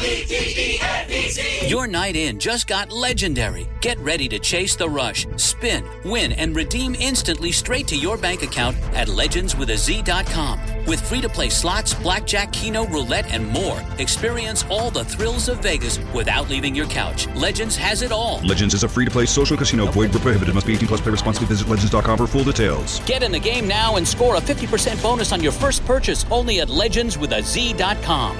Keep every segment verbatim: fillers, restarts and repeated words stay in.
Your night in just got legendary. Get ready to chase the rush, spin, win, and redeem instantly straight to your bank account at legends with a z dot com. With free-to-play slots, blackjack, keno, roulette, and more, experience all the thrills of Vegas without leaving your couch. Legends has it all. Legends is a free-to-play social casino. Void where prohibited. Must be eighteen plus. Play responsibly. Visit legends dot com for full details. Get in the game now and score a fifty percent bonus on your first purchase only at legends with a z dot com.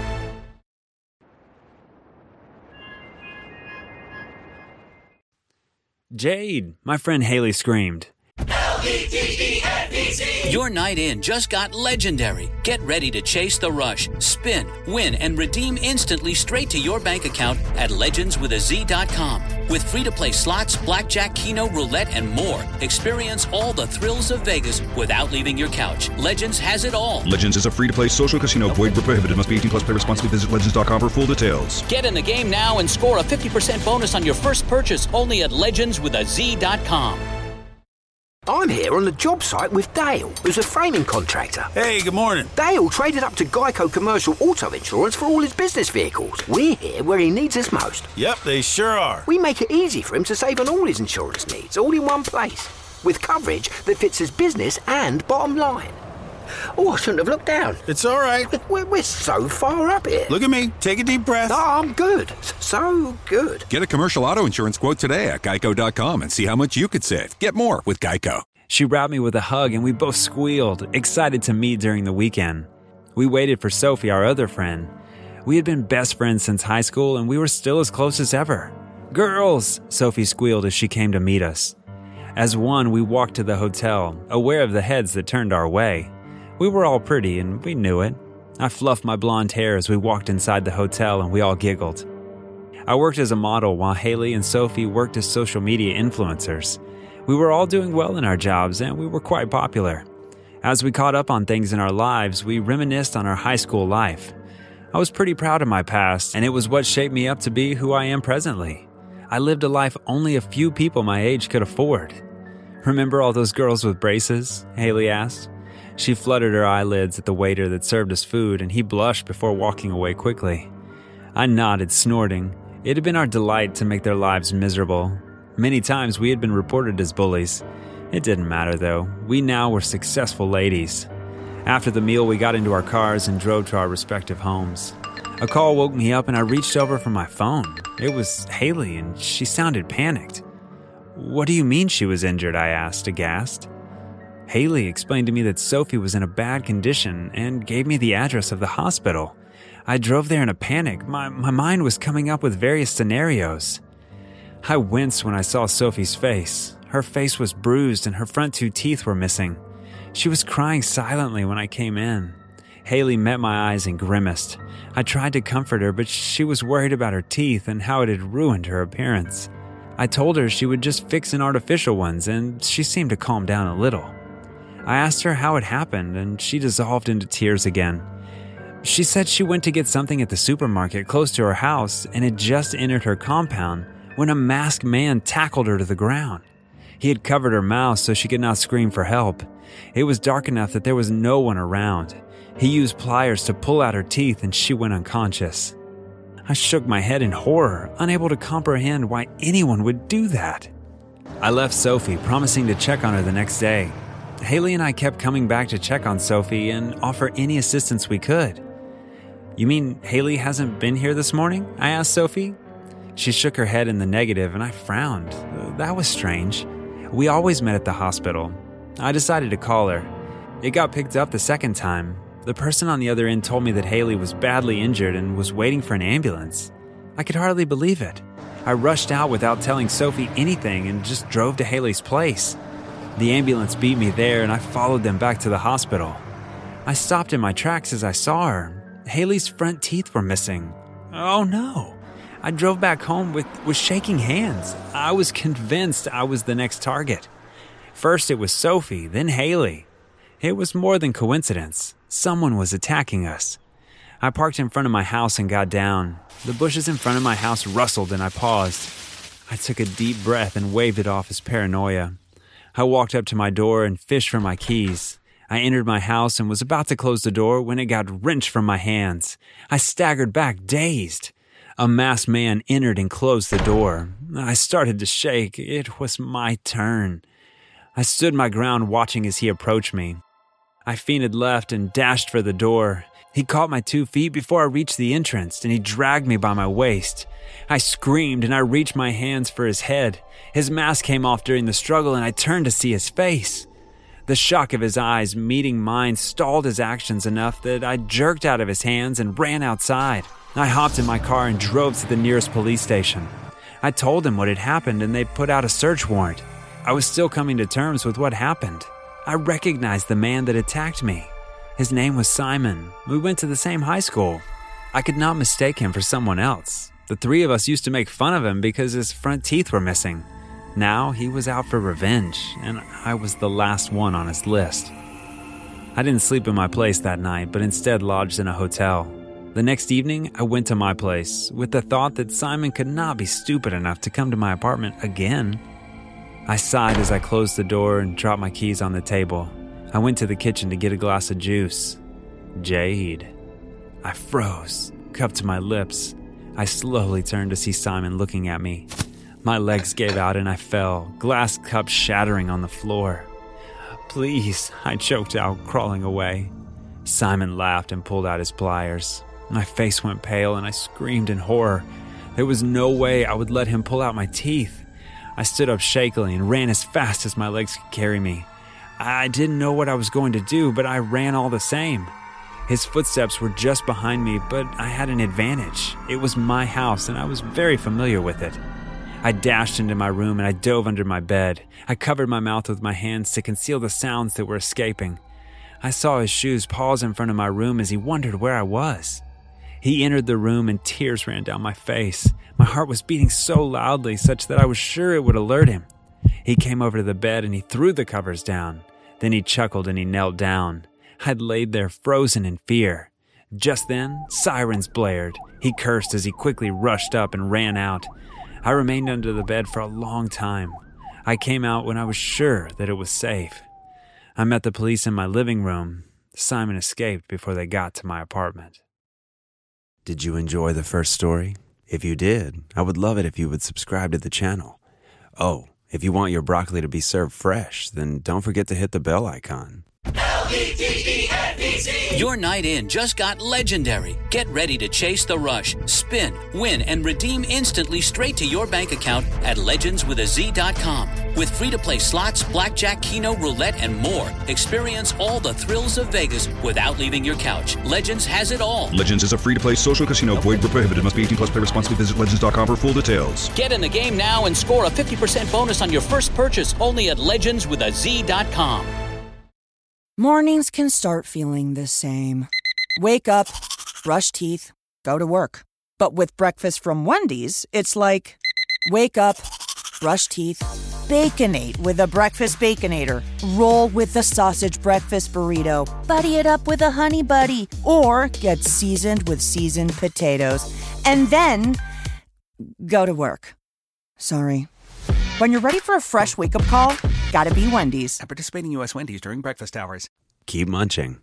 Jade, my friend Haley screamed. L E D E N E Z. Your night in just got legendary. Get ready to chase the rush, spin, win, and redeem instantly straight to your bank account at legends with a z dot com. With free-to-play slots, blackjack, keno, roulette, and more, experience all the thrills of Vegas without leaving your couch. Legends has it all. Legends is a free-to-play social casino. Void where prohibited. Must be eighteen plus. Play responsibly. Visit legends dot com for full details. Get in the game now and score a fifty percent bonus on your first purchase only at legends with a z dot com. I'm here on the job site with Dale, who's a framing contractor. Hey, good morning. Dale traded up to Geico Commercial Auto Insurance for all his business vehicles. We're here where he needs us most. Yep, they sure are. We make it easy for him to save on all his insurance needs, all in one place, with coverage that fits his business and bottom line. Oh, I shouldn't have looked down. It's all right. We're, we're so far up here. Look at me. Take a deep breath. Oh, I'm good. So good. Get a commercial auto insurance quote today at geico dot com and see how much you could save. Get more with Geico. She wrapped me with a hug and we both squealed, excited to meet during the weekend. We waited for Sophie, our other friend. We had been best friends since high school and we were still as close as ever. "Girls!" Sophie squealed as she came to meet us. As one, we walked to the hotel, aware of the heads that turned our way. We were all pretty and we knew it. I fluffed my blonde hair as we walked inside the hotel and we all giggled. I worked as a model while Haley and Sophie worked as social media influencers. We were all doing well in our jobs and we were quite popular. As we caught up on things in our lives, we reminisced on our high school life. I was pretty proud of my past and it was what shaped me up to be who I am presently. I lived a life only a few people my age could afford. "Remember all those girls with braces?" Haley asked. She fluttered her eyelids at the waiter that served us food and he blushed before walking away quickly. I nodded, snorting. It had been our delight to make their lives miserable. Many times we had been reported as bullies. It didn't matter though. We now were successful ladies. After the meal, we got into our cars and drove to our respective homes. A call woke me up and I reached over for my phone. It was Haley and she sounded panicked. "What do you mean she was injured?" I asked, aghast. Haley explained to me that Sophie was in a bad condition and gave me the address of the hospital. I drove there in a panic. My, my mind was coming up with various scenarios. I winced when I saw Sophie's face. Her face was bruised and her front two teeth were missing. She was crying silently when I came in. Haley met my eyes and grimaced. I tried to comfort her, but she was worried about her teeth and how it had ruined her appearance. I told her she would just fix in artificial ones, and she seemed to calm down a little. I asked her how it happened, and she dissolved into tears again. She said she went to get something at the supermarket close to her house and had just entered her compound when a masked man tackled her to the ground. He had covered her mouth so she could not scream for help. It was dark enough that there was no one around. He used pliers to pull out her teeth and she went unconscious. I shook my head in horror, unable to comprehend why anyone would do that. I left Sophie, promising to check on her the next day. Haley and I kept coming back to check on Sophie and offer any assistance we could. "You mean Haley hasn't been here this morning?" I asked Sophie. She shook her head in the negative and I frowned. That was strange. We always met at the hospital. I decided to call her. It got picked up the second time. The person on the other end told me that Haley was badly injured and was waiting for an ambulance. I could hardly believe it. I rushed out without telling Sophie anything and just drove to Haley's place. The ambulance beat me there and I followed them back to the hospital. I stopped in my tracks as I saw her. Haley's front teeth were missing. Oh no. I drove back home with, with shaking hands. I was convinced I was the next target. First it was Sophie, then Haley. It was more than coincidence. Someone was attacking us. I parked in front of my house and got down. The bushes in front of my house rustled and I paused. I took a deep breath and waved it off as paranoia. I walked up to my door and fished for my keys. I entered my house and was about to close the door when it got wrenched from my hands. I staggered back, dazed. A masked man entered and closed the door. I started to shake. It was my turn. I stood my ground watching as he approached me. I feinted left and dashed for the door. He caught my two feet before I reached the entrance, and he dragged me by my waist. I screamed, and I reached my hands for his head. His mask came off during the struggle, and I turned to see his face. The shock of his eyes meeting mine stalled his actions enough that I jerked out of his hands and ran outside. I hopped in my car and drove to the nearest police station. I told them what had happened, and they put out a search warrant. I was still coming to terms with what happened. I recognized the man that attacked me. His name was Simon. We went to the same high school. I could not mistake him for someone else. The three of us used to make fun of him because his front teeth were missing. Now he was out for revenge, and I was the last one on his list. I didn't sleep in my place that night, but instead lodged in a hotel. The next evening, I went to my place with the thought that Simon could not be stupid enough to come to my apartment again. I sighed as I closed the door and dropped my keys on the table. I went to the kitchen to get a glass of juice. Jade. I froze, cup to my lips. I slowly turned to see Simon looking at me. My legs gave out and I fell, glass cup shattering on the floor. Please, I choked out, crawling away. Simon laughed and pulled out his pliers. My face went pale and I screamed in horror. There was no way I would let him pull out my teeth. I stood up shakily and ran as fast as my legs could carry me. I didn't know what I was going to do, but I ran all the same. His footsteps were just behind me, but I had an advantage. It was my house, and I was very familiar with it. I dashed into my room and I dove under my bed. I covered my mouth with my hands to conceal the sounds that were escaping. I saw his shoes pause in front of my room as he wondered where I was. He entered the room and tears ran down my face. My heart was beating so loudly such that I was sure it would alert him. He came over to the bed and he threw the covers down. Then he chuckled and he knelt down. I'd laid there frozen in fear. Just then, sirens blared. He cursed as he quickly rushed up and ran out. I remained under the bed for a long time. I came out when I was sure that it was safe. I met the police in my living room. Simon escaped before they got to my apartment. Did you enjoy the first story? If you did, I would love it if you would subscribe to the channel. Oh, if you want your broccoli to be served fresh, then don't forget to hit the bell icon. L E G E N D Z. Your night in just got legendary. Get ready to chase the rush, spin, win, and redeem instantly straight to your bank account at legends with a z dot com. With free-to-play slots, blackjack, keno, roulette, and more, experience all the thrills of Vegas without leaving your couch. Legends has it all. Legends is a free-to-play social casino. Void where prohibited. Must be eighteen plus. Play responsibly. Visit legends dot com for full details. Get in the game now and score a fifty percent bonus on your first purchase only at legends with a z dot com. Mornings can start feeling the same. Wake up, brush teeth, go to work. But with breakfast from Wendy's, it's like, wake up, brush teeth, Baconate with a Breakfast Baconator. Roll with the sausage breakfast burrito. Buddy it up with a Honey Buddy. Or get seasoned with seasoned potatoes. And then, go to work. Sorry. When you're ready for a fresh wake-up call, gotta be Wendy's. At participating U S Wendy's during breakfast hours. Keep munching.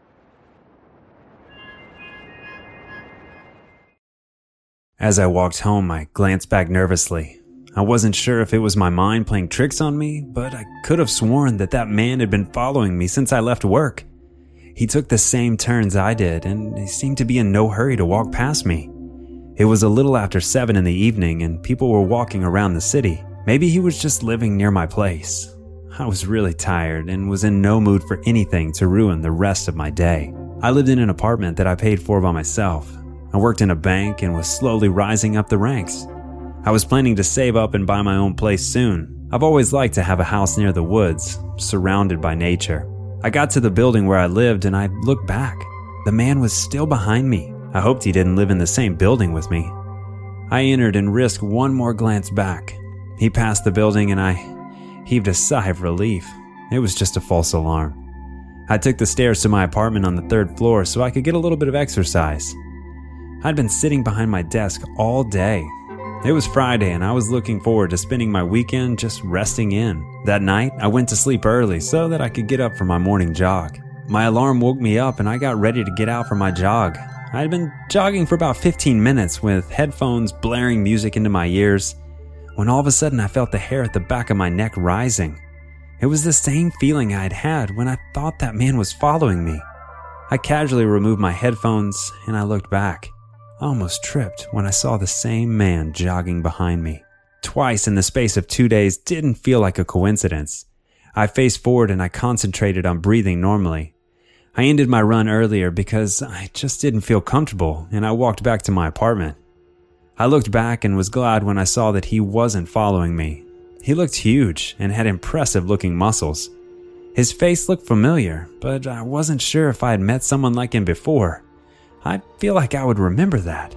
As I walked home, I glanced back nervously. I wasn't sure if it was my mind playing tricks on me, but I could have sworn that that man had been following me since I left work. He took the same turns I did, and he seemed to be in no hurry to walk past me. It was a little after seven in the evening, and people were walking around the city. Maybe he was just living near my place. I was really tired and was in no mood for anything to ruin the rest of my day. I lived in an apartment that I paid for by myself. I worked in a bank and was slowly rising up the ranks. I was planning to save up and buy my own place soon. I've always liked to have a house near the woods, surrounded by nature. I got to the building where I lived and I looked back. The man was still behind me. I hoped he didn't live in the same building with me. I entered and risked one more glance back. He passed the building and I heaved a sigh of relief. It was just a false alarm. I took the stairs to my apartment on the third floor so I could get a little bit of exercise. I'd been sitting behind my desk all day. It was Friday and I was looking forward to spending my weekend just resting in. That night, I went to sleep early so that I could get up for my morning jog. My alarm woke me up and I got ready to get out for my jog. I had been jogging for about fifteen minutes with headphones blaring music into my ears when all of a sudden I felt the hair at the back of my neck rising. It was the same feeling I had had when I thought that man was following me. I casually removed my headphones and I looked back. I almost tripped when I saw the same man jogging behind me. Twice in the space of two days didn't feel like a coincidence. I faced forward and I concentrated on breathing normally. I ended my run earlier because I just didn't feel comfortable and I walked back to my apartment. I looked back and was glad when I saw that he wasn't following me. He looked huge and had impressive looking muscles. His face looked familiar, but I wasn't sure if I had met someone like him before. I feel like I would remember that.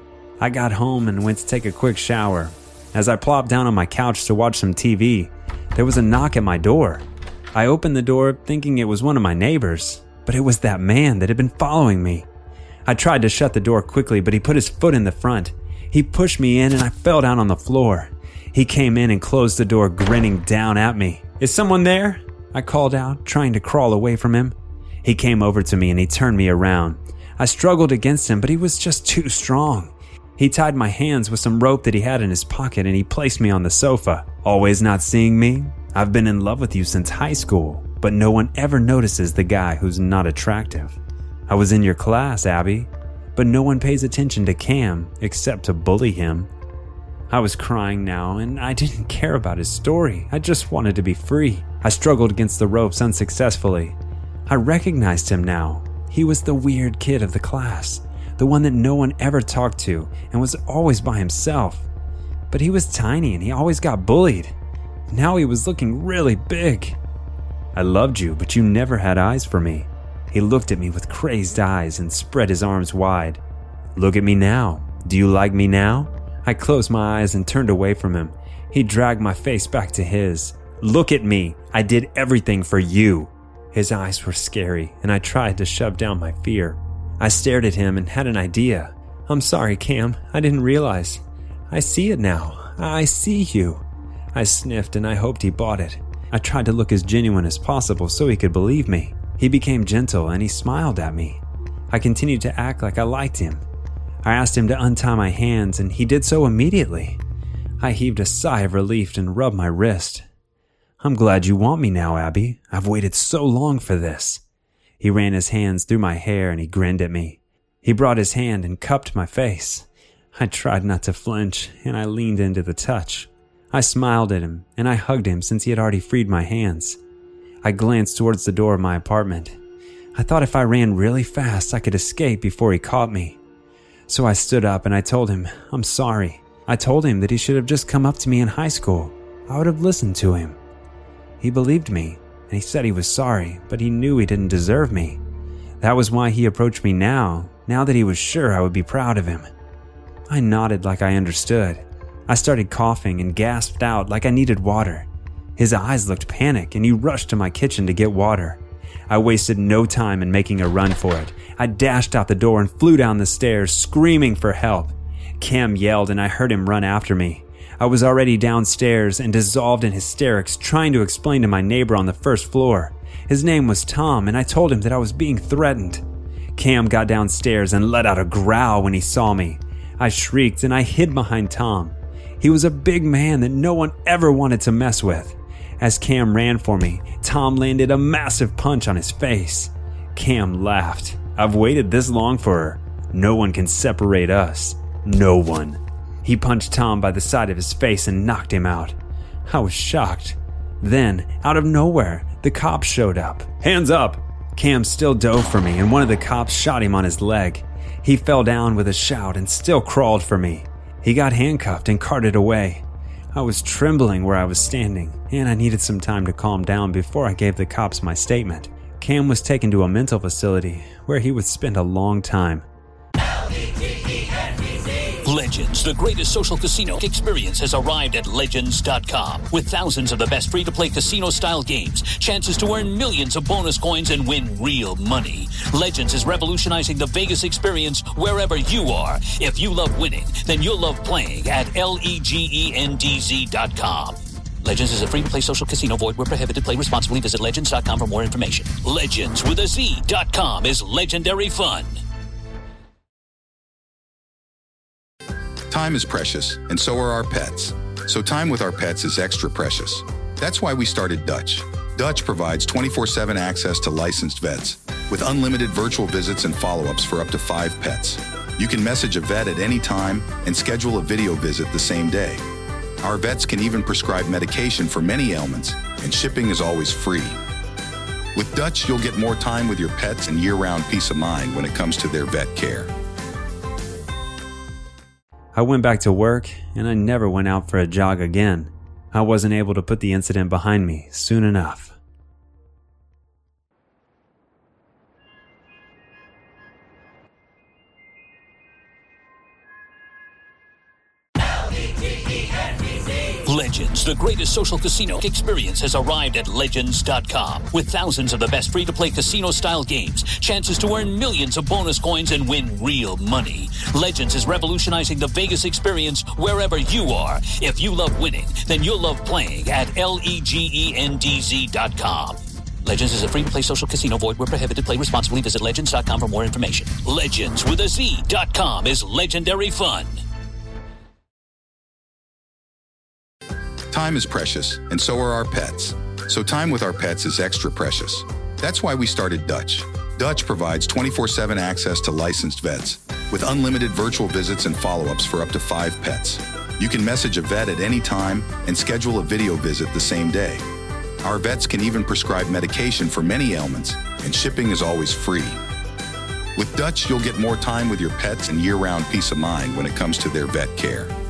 I got home and went to take a quick shower. As I plopped down on my couch to watch some T V, there was a knock at my door. I opened the door thinking it was one of my neighbors, but it was that man that had been following me. I tried to shut the door quickly, but he put his foot in the front. He pushed me in and I fell down on the floor. He came in and closed the door, grinning down at me. "Is someone there?" I called out, trying to crawl away from him. He came over to me and he turned me around. I struggled against him, but he was just too strong. He tied my hands with some rope that he had in his pocket and he placed me on the sofa. "Always not seeing me? I've been in love with you since high school, but no one ever notices the guy who's not attractive. I was in your class, Abby, but no one pays attention to Cam except to bully him." I was crying now, and I didn't care about his story. I just wanted to be free. I struggled against the ropes unsuccessfully. I recognized him now. He was the weird kid of the class, the one that no one ever talked to and was always by himself. But he was tiny and he always got bullied. Now he was looking really big. "I loved you, but you never had eyes for me." He looked at me with crazed eyes and spread his arms wide. "Look at me now. Do you like me now?" I closed my eyes and turned away from him. He dragged my face back to his. "Look at me. I did everything for you." His eyes were scary, and I tried to shove down my fear. I stared at him and had an idea. "I'm sorry, Cam. I didn't realize. I see it now. I see you." I sniffed and I hoped he bought it. I tried to look as genuine as possible so he could believe me. He became gentle and he smiled at me. I continued to act like I liked him. I asked him to untie my hands and he did so immediately. I heaved a sigh of relief and rubbed my wrist. "I'm glad you want me now, Abby. I've waited so long for this." He ran his hands through my hair and he grinned at me. He brought his hand and cupped my face. I tried not to flinch and I leaned into the touch. I smiled at him and I hugged him since he had already freed my hands. I glanced towards the door of my apartment. I thought if I ran really fast I could escape before he caught me. So I stood up and I told him, "I'm sorry." I told him that he should have just come up to me in high school. I would have listened to him. He believed me, and he said he was sorry, but he knew he didn't deserve me. That was why he approached me now, now that he was sure I would be proud of him. I nodded like I understood. I started coughing and gasped out like I needed water. His eyes looked panicked, and he rushed to my kitchen to get water. I wasted no time in making a run for it. I dashed out the door and flew down the stairs, screaming for help. Cam yelled, and I heard him run after me. I was already downstairs and dissolved in hysterics, trying to explain to my neighbor on the first floor. His name was Tom, and I told him that I was being threatened. Cam got downstairs and let out a growl when he saw me. I shrieked, and I hid behind Tom. He was a big man that no one ever wanted to mess with. As Cam ran for me, Tom landed a massive punch on his face. Cam laughed. "I've waited this long for her. No one can separate us. No one." He punched Tom by the side of his face and knocked him out. I was shocked. Then, out of nowhere, the cops showed up. "Hands up!" Cam still dove for me, and one of the cops shot him on his leg. He fell down with a shout and still crawled for me. He got handcuffed and carted away. I was trembling where I was standing, and I needed some time to calm down before I gave the cops my statement. Cam was taken to a mental facility where he would spend a long time. Legends, the greatest social casino experience, has arrived at Legends dot com. With thousands of the best free-to-play casino-style games, chances to earn millions of bonus coins and win real money. Legends is revolutionizing the Vegas experience wherever you are. If you love winning, then you'll love playing at Legends dot com. Legends is a free-to-play social casino. Void where prohibited. Play responsibly. Visit Legends dot com for more information. Legends with a Z dot com is legendary fun. Time is precious, and so are our pets. So time with our pets is extra precious. That's why we started Dutch. Dutch provides twenty-four seven access to licensed vets, with unlimited virtual visits and follow-ups for up to five pets. You can message a vet at any time and schedule a video visit the same day. Our vets can even prescribe medication for many ailments, and shipping is always free. With Dutch, you'll get more time with your pets and year-round peace of mind when it comes to their vet care. I went back to work, and I never went out for a jog again. I wasn't able to put the incident behind me soon enough. Legends, the greatest social casino experience, has arrived at Legends dot com. With thousands of the best free-to-play casino-style games, chances to earn millions of bonus coins and win real money. Legends is revolutionizing the Vegas experience wherever you are. If you love winning, then you'll love playing at Legends dot com. Legends is a free-to-play social casino. Void where prohibited. Play responsibly. Visit Legends dot com for more information. Legends with a Z dot com is legendary fun. Time is precious, and so are our pets. So time with our pets is extra precious. That's why we started Dutch. Dutch provides twenty-four seven access to licensed vets, with unlimited virtual visits and follow-ups for up to five pets. You can message a vet at any time and schedule a video visit the same day. Our vets can even prescribe medication for many ailments, and shipping is always free. With Dutch, you'll get more time with your pets and year-round peace of mind when it comes to their vet care.